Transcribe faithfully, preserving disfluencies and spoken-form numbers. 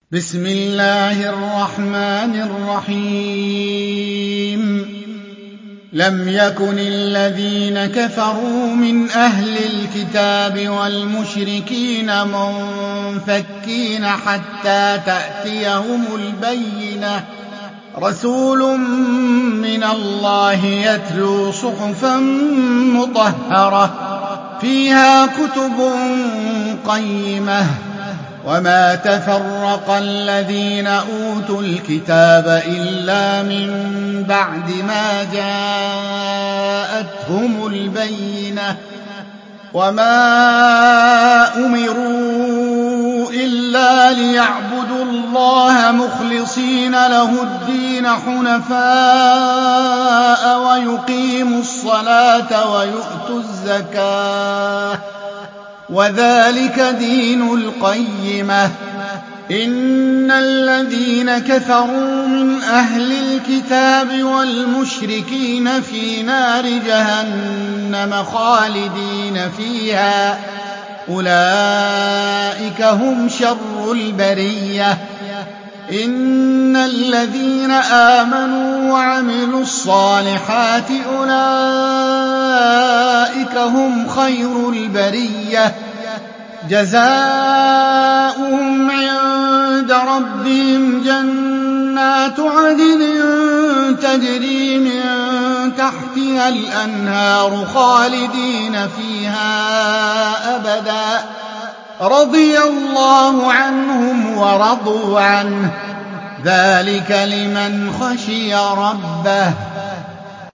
بسم الله الرحمن الرحيم لم يكن الذين كفروا من أهل الكتاب والمشركين منفكين حتى تأتيهم البينة رسول من الله يتلو صحفا مطهرة فيها كتب قيمة وما تفرق الذين أوتوا الكتاب إلا من بعد ما جاءتهم البينة وما أمروا إلا ليعبدوا الله مخلصين له الدين حنفاء ويقيموا الصلاة ويؤتوا الزكاة وذلك دين القيمة إن الذين كفروا من أهل الكتاب والمشركين في نار جهنم خالدين فيها أولئك هم شر البرية إن الذين آمنوا وعملوا الصالحات أولئك هم خير البرية جزاؤهم عند ربهم جنات عدن تجري من تحتها الأنهار خالدين فيها أبدا رضي الله عنهم ورضوا عنه ذلك لمن خشي ربه